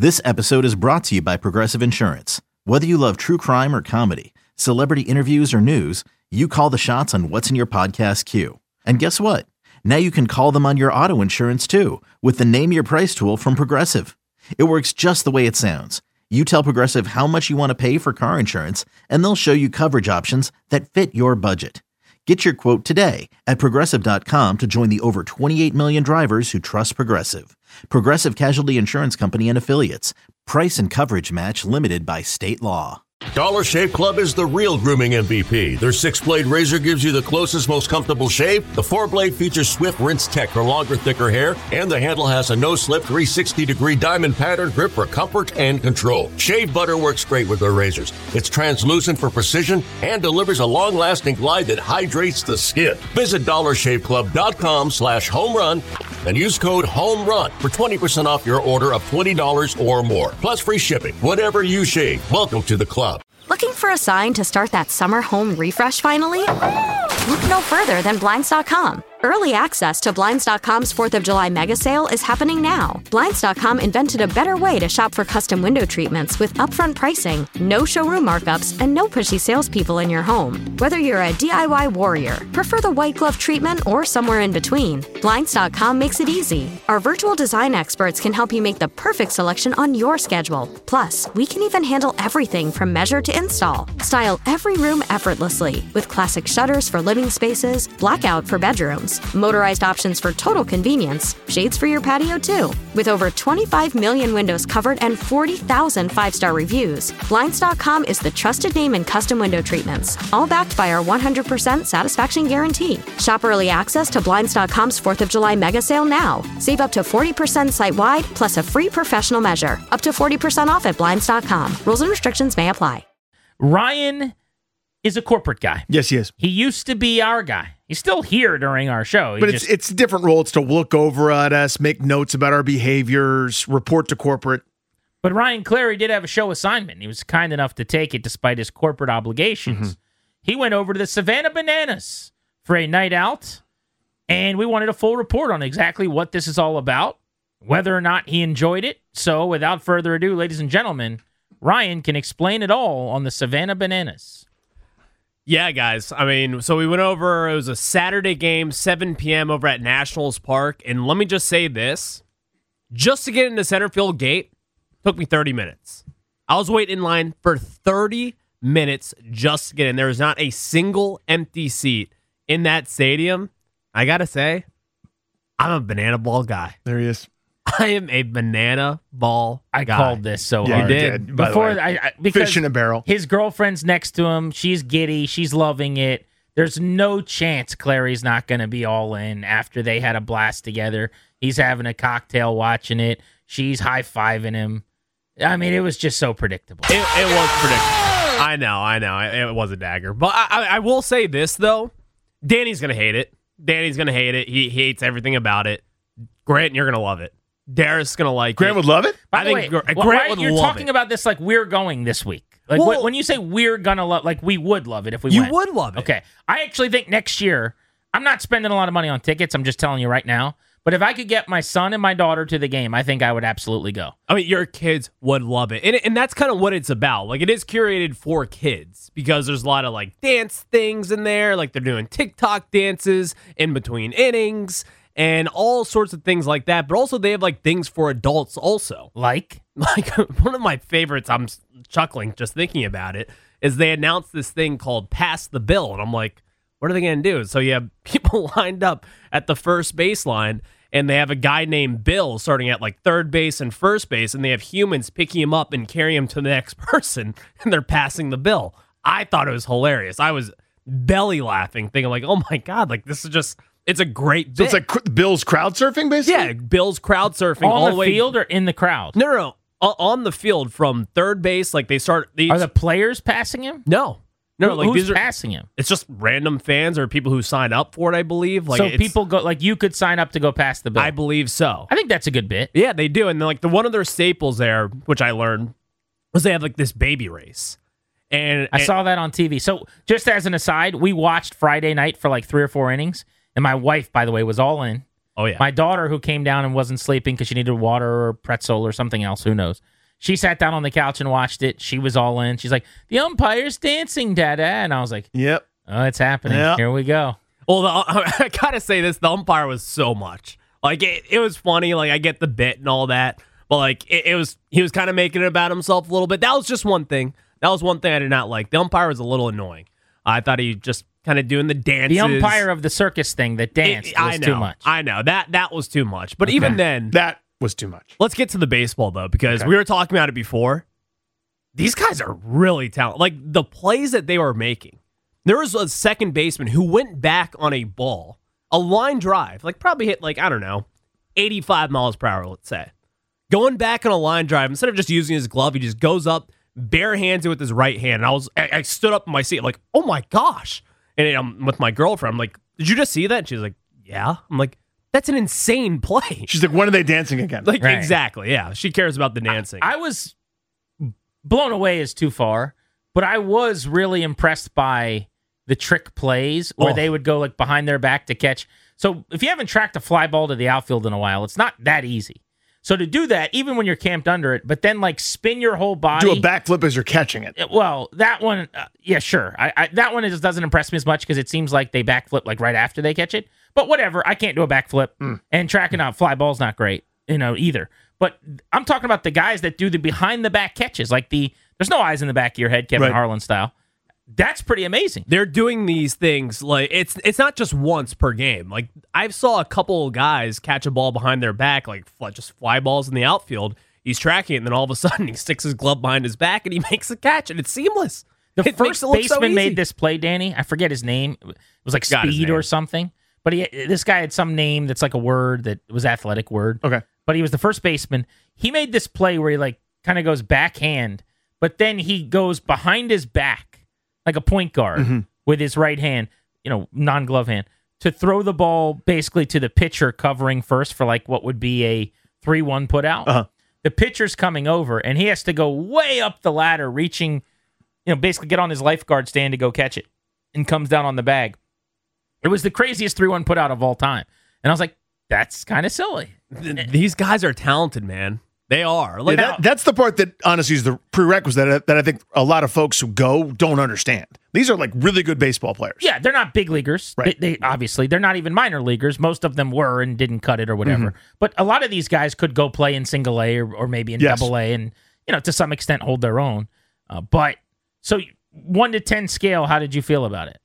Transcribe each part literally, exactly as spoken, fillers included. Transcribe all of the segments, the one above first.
This episode is brought to you by Progressive Insurance. Whether you love true crime or comedy, celebrity interviews or news, you call the shots on what's in your podcast queue. And guess what? Now you can call them on your auto insurance too with the Name Your Price tool from Progressive. It works just the way it sounds. You tell Progressive how much you want to pay for car insurance, and they'll show you coverage options that fit your budget. Get your quote today at Progressive dot com to join the over twenty-eight million drivers who trust Progressive. Progressive Casualty Insurance Company and Affiliates. Price and coverage match limited by state law. Dollar Shave Club is the real grooming M V P. Their six-blade razor gives you the closest, most comfortable shave. The four-blade features swift rinse tech for longer, thicker hair. And the handle has a no-slip three hundred sixty degree diamond pattern grip for comfort and control. Shave butter works great with their razors. It's translucent for precision and delivers a long-lasting glide that hydrates the skin. Visit dollar shave club dot com slash home run and use code HOMERUN for twenty percent off your order of twenty dollars or more. Plus free shipping. Whatever you shave, welcome to the club. Looking for a sign to start that summer home refresh finally? Look no further than Blinds dot com. Early access to Blinds dot com's fourth of July mega sale is happening now. Blinds dot com invented a better way to shop for custom window treatments with upfront pricing, no showroom markups, and no pushy salespeople in your home. Whether you're a D I Y warrior, prefer the white glove treatment, or somewhere in between, Blinds dot com makes it easy. Our virtual design experts can help you make the perfect selection on your schedule. Plus, we can even handle everything from measure to install. Style every room effortlessly with classic shutters for living spaces, blackout for bedrooms, motorized options for total convenience, shades for your patio too. With over twenty-five million windows covered and forty thousand five-star reviews, Blinds dot com is the trusted name in custom window treatments, all backed by our one hundred percent satisfaction guarantee. Shop early access to Blinds dot com's fourth of July mega sale now. Save up to forty percent site-wide, plus a free professional measure. Up to forty percent off at Blinds dot com. Rules and restrictions may apply. Ryan is a corporate guy. Yes, he is. He used to be our guy. He's still here during our show. He but just, it's it's a different role. It's to look over at us, make notes about our behaviors, report to corporate. But Ryan Clary did have a show assignment. He was kind enough to take it despite his corporate obligations. Mm-hmm. He went over to the Savannah Bananas for a night out, and we wanted a full report on exactly what this is all about, whether or not he enjoyed it. So without further ado, ladies and gentlemen, Ryan can explain it all on the Savannah Bananas. Yeah, guys. I mean, so we went over, it was a Saturday game, seven p.m. over at Nationals Park. And let me just say this. Just to get into center field gate took me thirty minutes. I was waiting in line for thirty minutes just to get in. There was not a single empty seat in that stadium. I got to say, I'm a banana ball guy. There he is. I am a banana ball I guy. called this so yeah, hard. You did, Before I, I because fish in a barrel. His girlfriend's next to him. She's giddy. She's loving it. There's no chance Clary's not going to be all in after they had a blast together. He's having a cocktail watching it. She's high-fiving him. I mean, it was just so predictable. It, it was predictable. I know, I know. It, it was a dagger. But I, I, I will say this, though. Danny's going to hate it. Danny's going to hate it. He, he hates everything about it. Grant, you're going to love it. Darius going to like Grant it. would love it? By I the think way, Grant why, would you're love talking it. about this like we're going this week. Like Well, when you say we're gonna love, like we would love it if we You went. would love it. Okay, I actually think next year I'm not spending a lot of money on tickets. I'm just telling you right now. But if I could get my son and my daughter to the game, I think I would absolutely go. I mean, your kids would love it. And, and that's kind of what it's about. Like, it is curated for kids because there's a lot of, like, dance things in there. Like, they're doing TikTok dances in between innings and all sorts of things like that. But also, they have, like, things for adults also. Like? Like, one of my favorites, I'm chuckling just thinking about it, is they announced this thing called Pass the Bill. And I'm like, what are they going to do? So you have people lined up at the first baseline, and they have a guy named Bill starting at like third base and first base, and they have humans picking him up and carrying him to the next person, and they're passing the bill. I thought it was hilarious. I was belly laughing, thinking like, oh my God, like this is just, it's a great bit. So it's like cr- Bill's crowd surfing, basically? Yeah, Bill's crowd surfing. On all the the way, field or in the crowd? No, no, no. O- On the field from third base, like they start. They, Are the players passing him? no. No, Who- like who's these are, passing him? It's just random fans or people who sign up for it, I believe. Like so it's- people go, like you could sign up to go past the bill. I believe so. I think that's a good bit. Yeah, they do. And then, like the one of their staples there, which I learned, was they have like this baby race. And I and- saw that on T V. So just as an aside, we watched Friday night for like three or four innings, and my wife, by the way, was all in. Oh, yeah. My daughter, who came down and wasn't sleeping because she needed water or pretzel or something else, who knows? She sat down on the couch and watched it. She was all in. She's like, the umpire's dancing, Dada. And I was like, Yep. oh, it's happening. Yep. Here we go. Well, the, I gotta say this: the umpire was so much. Like it, it was funny. Like I get the bit and all that, but like it, it was, he was kind of making it about himself a little bit. That was just one thing. That was one thing I did not like. The umpire was a little annoying. I thought he just kind of doing the dances. The umpire of the circus thing that danced It- was I know, too much. I know that that was too much. But even then, That was too much. let's get to the baseball though, because Okay. we were talking about it before. These guys are really talented. Like the plays that they were making. There was a second baseman who went back on a ball, a line drive, like probably hit like, I don't know, eighty-five miles per hour, let's say. Going back on a line drive, instead of just using his glove, he just goes up, bare hands it with his right hand. And I was, I, I stood up in my seat like, oh my gosh. And I'm with my girlfriend. I'm like, did you just see that? And she's like, yeah. I'm like, that's an insane play. She's like, when are they dancing again? Like, Right. exactly. Yeah. She cares about the dancing. I was blown away is too far, but I was really impressed by the trick plays where Oh. they would go like behind their back to catch. So if you haven't tracked a fly ball to the outfield in a while, it's not that easy. So to do that, even when you're camped under it, but then like spin your whole body. Do a backflip as you're catching it. Well, that one, uh, yeah, sure. I, I that one just doesn't impress me as much because it seems like they backflip like right after they catch it. But whatever, I can't do a backflip, and tracking out fly ball's not great, you know, either. But I'm talking about the guys that do the behind the back catches, like the there's no eyes in the back of your head, Kevin Right. Harlan style. That's pretty amazing. They're doing these things like it's it's not just once per game. Like I saw a couple of guys catch a ball behind their back, like fly, just fly balls in the outfield. He's tracking it, and then all of a sudden he sticks his glove behind his back and he makes a catch, and it's seamless. The It makes first it look so baseman easy. made this play, Danny. I forget his name. It was like Got his Speed or name. something. But he this guy had some name that's like a word that was athletic word. Okay. But he was the first baseman. He made this play where he like kind of goes backhand, but then he goes behind his back like a point guard Mm-hmm. with his right hand, you know, non-glove hand, to throw the ball basically to the pitcher covering first for like what would be a three one put out. Uh-huh. The pitcher's coming over, and he has to go way up the ladder, reaching, you know, basically get on his lifeguard stand to go catch it, and comes down on the bag. It was the craziest three one put out of all time. And I was like, that's kind of silly. Th- These guys are talented, man. They are. Yeah, Like that, that's the part that honestly is the prerequisite that, that I think a lot of folks who go don't understand. These are like really good baseball players. Yeah, they're not big leaguers. Right. They, they obviously they're not even minor leaguers. Most of them were and didn't cut it or whatever. Mm-hmm. But a lot of these guys could go play in single A or, or maybe in Yes. double A, and you know to some extent hold their own. Uh, but so one to ten scale, how did you feel about it?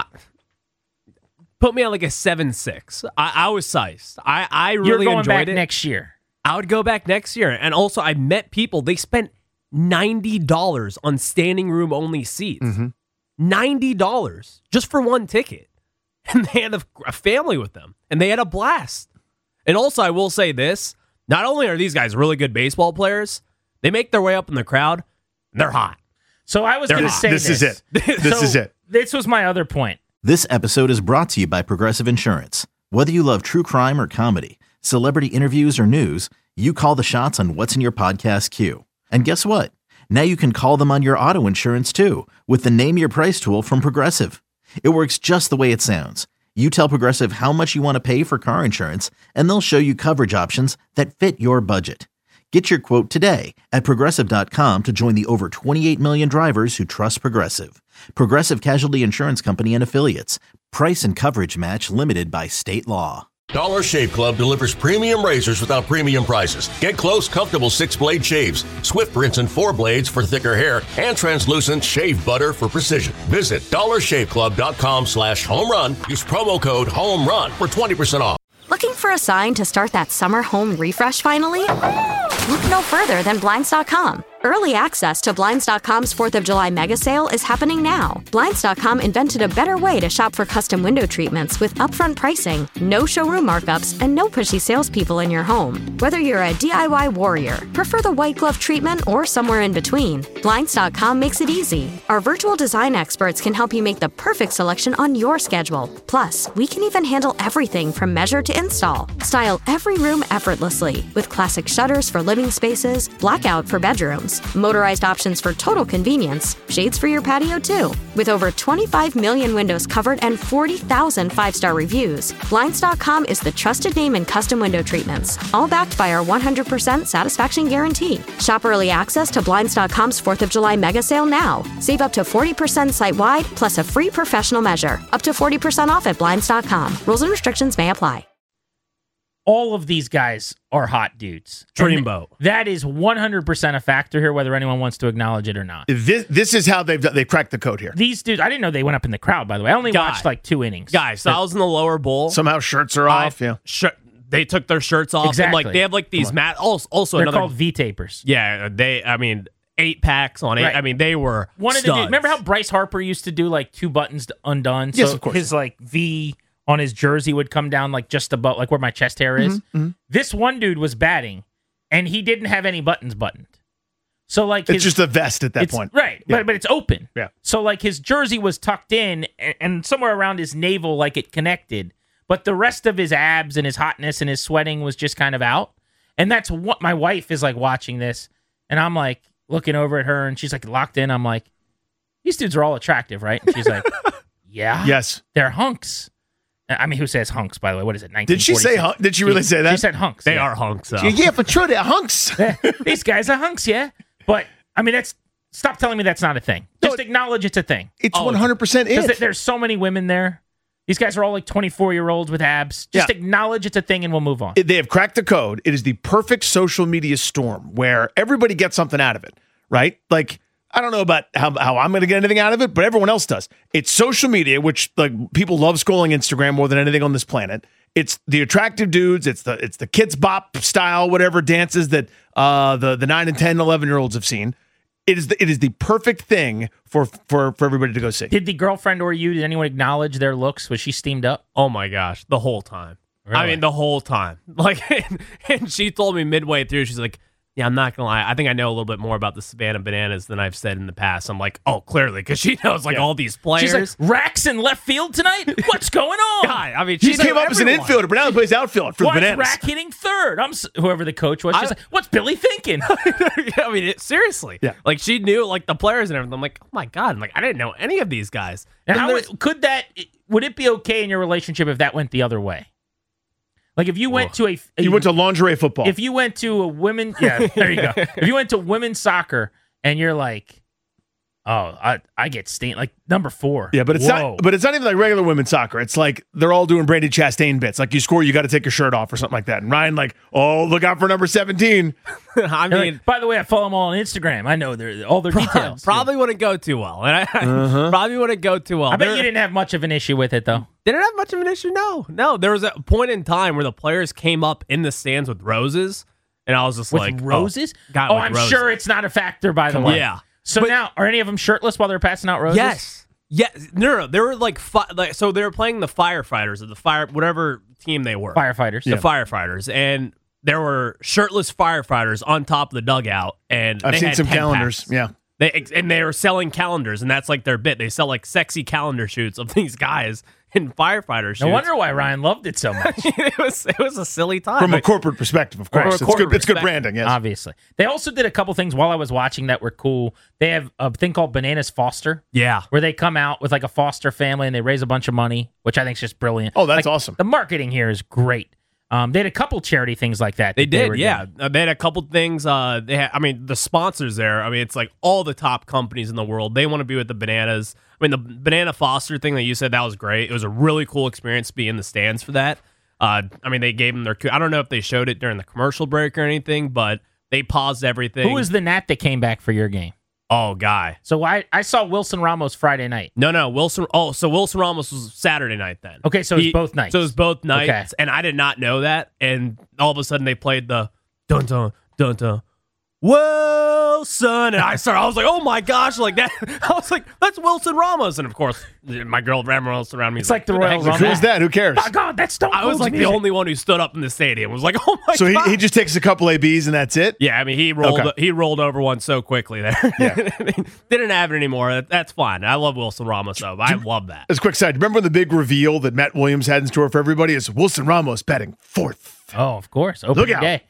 put me on like a seven six. I, I was sized. I, I really You're going enjoyed back it. next year. I would go back next year. And also, I met people, they spent ninety dollars on standing room only seats. Mm-hmm. ninety dollars just for one ticket. And they had a, a family with them. And they had a blast. And also, I will say this. Not only are these guys really good baseball players, they make their way up in the crowd, and they're hot. So I was They're going to hot. say This this. is it. This So is it. This was my other point. This episode is brought to you by Progressive Insurance. Whether you love true crime or comedy, celebrity interviews or news, you call the shots on what's in your podcast queue. And guess what? Now you can call them on your auto insurance too with the Name Your Price tool from Progressive. It works just the way it sounds. You tell Progressive how much you want to pay for car insurance, and they'll show you coverage options that fit your budget. Get your quote today at Progressive dot com to join the over twenty-eight million drivers who trust Progressive. Progressive Casualty Insurance Company and Affiliates. Price and coverage match limited by state law. Dollar Shave Club delivers premium razors without premium prices. Get close, comfortable six-blade shaves, Swift rinse and four blades for thicker hair, and translucent shave butter for precision. Visit dollar shave club dot com slash home run. Use promo code HOMERUN for twenty percent off. Looking for a sign to start that summer home refresh finally? Look no further than Blinds dot com. Early access to Blinds dot com's fourth of July mega sale is happening now. Blinds dot com invented a better way to shop for custom window treatments with upfront pricing, no showroom markups, and no pushy salespeople in your home. Whether you're a D I Y warrior, prefer the white glove treatment, or somewhere in between, Blinds dot com makes it easy. Our virtual design experts can help you make the perfect selection on your schedule. Plus, we can even handle everything from measure to install. Style every room effortlessly with classic shutters for living spaces, blackout for bedrooms, Plus, motorized options for total convenience, shades for your patio too. With over twenty-five million windows covered and forty thousand five-star reviews, Blinds dot com is the trusted name in custom window treatments, all backed by our one hundred percent satisfaction guarantee. Shop early access to Blinds dot com's fourth of July mega sale now. Save up to forty percent site-wide, plus a free professional measure. Up to forty percent off at Blinds dot com. Rules and restrictions may apply. All of these guys are hot dudes. Dreamboat. That is one hundred percent a factor here, whether anyone wants to acknowledge it or not. This, this is how they've done, they cracked the code here. These dudes, I didn't know they went up in the crowd, by the way. I only Guy. watched like two innings. Guys, so I was in the lower bowl. Somehow shirts are I- off. Yeah. sh- they took their shirts off. Exactly. And like they have like these mat. Also, also They're another. called V-tapers. Yeah, they. I mean, eight packs on eight. Right. I mean, they were. One of the dudes, studs. remember how Bryce Harper used to do like two buttons undone? Yes, so of course. His like V on his jersey would come down like just above, like where my chest hair is. Mm-hmm, This one dude was batting, and he didn't have any buttons buttoned. So like It's his, just a vest at that it's, point. right? Yeah. But but it's open. Yeah. So like his jersey was tucked in, and, and somewhere around his navel, like it connected. But the rest of his abs and his hotness and his sweating was just kind of out. And that's what my wife is like watching this, and I'm like looking over at her, and she's like locked in. I'm like, these dudes are all attractive, right? And she's like, yeah, Yes. they're hunks. I mean, who says hunks, by the way? What is it, Did she say? Hun- did she really say that? She said hunks. They yeah. are hunks. So. Yeah, for sure, they're hunks. These guys are hunks, yeah. But, I mean, that's stop telling me that's not a thing. No, Just acknowledge it's a thing. It's Oh, one hundred percent Because it. there's so many women there. These guys are all like twenty-four-year-olds with abs. Just Yeah. acknowledge it's a thing and we'll move on. They have cracked the code. It is the perfect social media storm where everybody gets something out of it, right? Like, I don't know about how, how I'm going to get anything out of it, but everyone else does. It's social media, which like people love scrolling Instagram more than anything on this planet. It's the attractive dudes. It's the it's the kids bop style, whatever dances that uh, the the nine and ten, eleven year olds have seen. It is the, it is the perfect thing for for for everybody to go see. Did the girlfriend or you, did anyone acknowledge their looks? Was she steamed up? Oh my gosh, the whole time. Really? I mean, the whole time. Like, and, and she told me midway through, she's like, "Yeah, I'm not gonna lie. I think I know a little bit more about the Savannah Bananas than I've said in the past." I'm like, "Oh, clearly," because she knows like Yeah. all these players. She's like, Rax in left field tonight? What's going on? God, I mean, She she's came like up as an everyone. infielder, but now he plays outfield for Why the is Bananas. Rack hitting third? I'm s- whoever the coach was. She's I- like, what's Billy thinking? Yeah, I mean, it, seriously. Yeah. Like she knew like the players and everything. I'm like, oh my god, I'm like I didn't know any of these guys. And And how there's- would- could that? Would it be okay in your relationship if that went the other way? Like if you went to a, a You went to lingerie football. if you went to a women, yeah, there you go. If you went to women's soccer and you're like, oh, I I get steamed like number four. Yeah, but it's Whoa. not. But it's not even like regular women's soccer. It's like they're all doing Brandi Chastain bits. Like you score, you got to take your shirt off or something like that. And Ryan, like, oh, look out for number seventeen. I They're mean, like, by the way, I follow them all on Instagram. I know their all their details. probably wouldn't go too well, and I probably wouldn't go too well. I bet There- you didn't have much of an issue with it though. Didn't have much of an issue. No, no. There was a point in time where the players came up in the stands with roses, and I was just With like, roses? Oh, got oh, with I'm roses. sure it's not a factor. By the way, Yeah. So But- now, are any of them shirtless while they're passing out roses? Yes. Yes. No, no. They were like, fi- like, so they were playing the firefighters or the fire, whatever team they were. Firefighters. The firefighters, and there were shirtless firefighters on top of the dugout, and I've they seen had some ten calendars. packs. Yeah. They and they were selling calendars, and that's like their bit. They sell like sexy calendar shoots of these guys in firefighter shoots. No wonder why Ryan loved it so much. it was it was a silly time. From a Like, corporate perspective, of From a course. It's corporate good. It's good perspective. branding. Yes. Obviously. They also did a couple things while I was watching that were cool. They have a thing called Bananas Foster, yeah. where they come out with like a foster family and they raise a bunch of money, which I think is just brilliant. Oh, that's Like, awesome. The marketing here is great. Um, they had a couple charity things like that. They that did, were yeah. doing. Uh, They had a couple things. Uh, they had, I mean, the sponsors there. I mean, it's like all the top companies in the world. They want to be with the Bananas. I mean, the Banana Foster thing that you said, that was great. It was a really cool experience to be in the stands for that. Uh, I mean, they gave them their. I don't know if they showed it during the commercial break or anything, but they paused everything. Who was the Nat that came back for your game? Oh, guy. So I, I saw Wilson Ramos Friday night. No, no, Wilson. Oh, so Wilson Ramos was Saturday night then. Okay, so it was He- both nights. So it was both nights, Okay. and I did not know that. And all of a sudden, they played the dun dun dun dun. Wilson, and I started. I was like, "Oh my gosh!" Like that. I was like, "That's Wilson Ramos," and of course, my girl Ramos around me. It's like the "Who Royal heck is Rumble. that?" Who's that? Who cares? Oh, God, that's Stone I was Cold's like the music. only one who stood up in the stadium. Was like, "Oh my So he, god!" he just takes a couple A Bs and that's it? Yeah, I mean, he rolled Okay. he rolled over one so quickly there. Yeah. Didn't have it anymore. That, that's fine. I love Wilson Ramos, though. I love that. As a quick side, remember when the big reveal that Matt Williams had in store for everybody is Wilson Ramos batting fourth? Oh, of course. Opening Look out. day.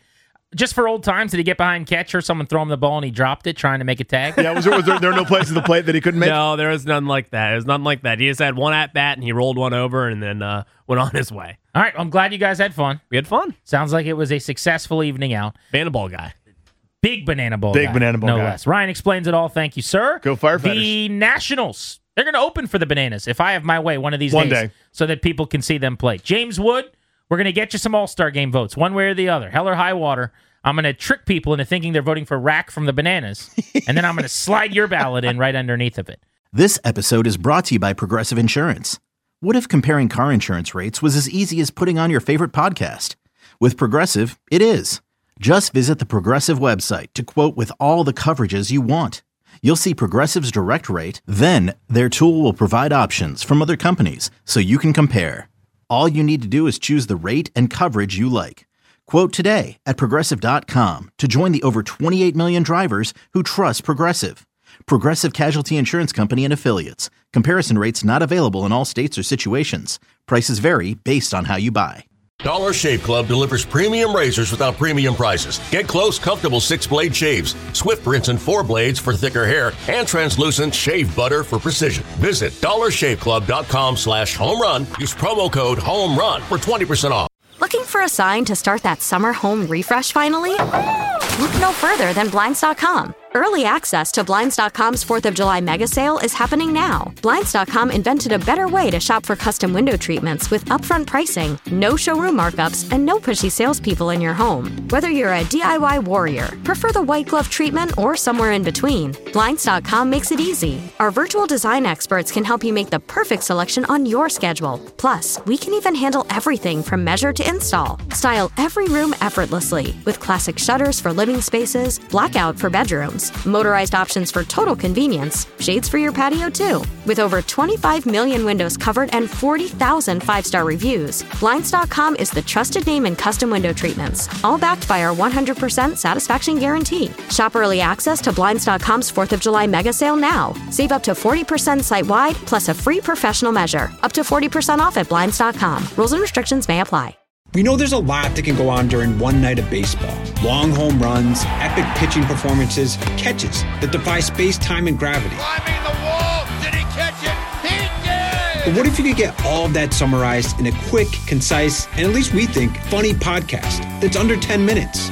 just for old times, did he get behind catcher? Someone throw him the ball and he dropped it, trying to make a tag? Yeah, was there, was there, there were no plays to the plate that he couldn't make? No, there was none like that. It was nothing like that. He just had one at bat and he rolled one over and then uh, went on his way. All right, I'm glad you guys had fun. We had fun. Sounds like it was a successful evening out. Banana ball guy. Big banana ball Big guy, banana ball no guy. less. Ryan explains it all. Thank you, sir. Go Firefighters. The Nationals, they're going to open for the Bananas, if I have my way, one of these One days, day. so that people can see them play. James Wood, we're going to get you some All-Star Game votes, one way or the other. Hell or high water. I'm going to trick people into thinking they're voting for Rack from the Bananas, and then I'm going to slide your ballot in right underneath of it. This episode is brought to you by Progressive Insurance. What if comparing car insurance rates was as easy as putting on your favorite podcast? With Progressive, it is. Just visit the Progressive website to quote with all the coverages you want. You'll see Progressive's direct rate, then their tool will provide options from other companies so you can compare. All you need to do is choose the rate and coverage you like. Quote today at Progressive dot com to join the over twenty-eight million drivers who trust Progressive. Progressive Casualty Insurance Company and Affiliates. Comparison rates not available in all states or situations. Prices vary based on how you buy. Dollar Shave Club delivers premium razors without premium prices. Get close, comfortable six-blade shaves, Swift rinse and four blades for thicker hair, and translucent shave butter for precision. Visit dollar shave club dot com slash home run. Use promo code HOMERUN for twenty percent off. Looking for a sign to start that summer home refresh finally? Look no further than Blinds dot com. Early access to Blinds dot com's fourth of July mega sale is happening now. Blinds dot com invented a better way to shop for custom window treatments with upfront pricing, no showroom markups, and no pushy salespeople in your home. Whether you're a D I Y warrior, prefer the white glove treatment, or somewhere in between, Blinds dot com makes it easy. Our virtual design experts can help you make the perfect selection on your schedule. Plus, we can even handle everything from measure to install. Style every room effortlessly with classic shutters for living spaces, blackout for bedrooms, motorized options for total convenience, shades for your patio too. With over twenty-five million windows covered and forty thousand five-star reviews, Blinds dot com is the trusted name in custom window treatments, all backed by our one hundred percent satisfaction guarantee. Shop early access to Blinds dot com's fourth of July mega sale now. Save up to forty percent site-wide, plus a free professional measure. Up to forty percent off at Blinds dot com. Rules and restrictions may apply. We know there's a lot that can go on during one night of baseball. Long home runs, epic pitching performances, catches that defy space, time, and gravity. Climbing the wall, did he catch it? He did! But what if you could get all of that summarized in a quick, concise, and at least we think, funny podcast that's under ten minutes?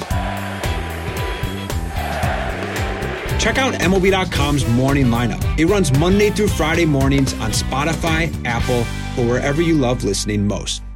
Check out M L B dot com's Morning Lineup. It runs Monday through Friday mornings on Spotify, Apple, or wherever you love listening most.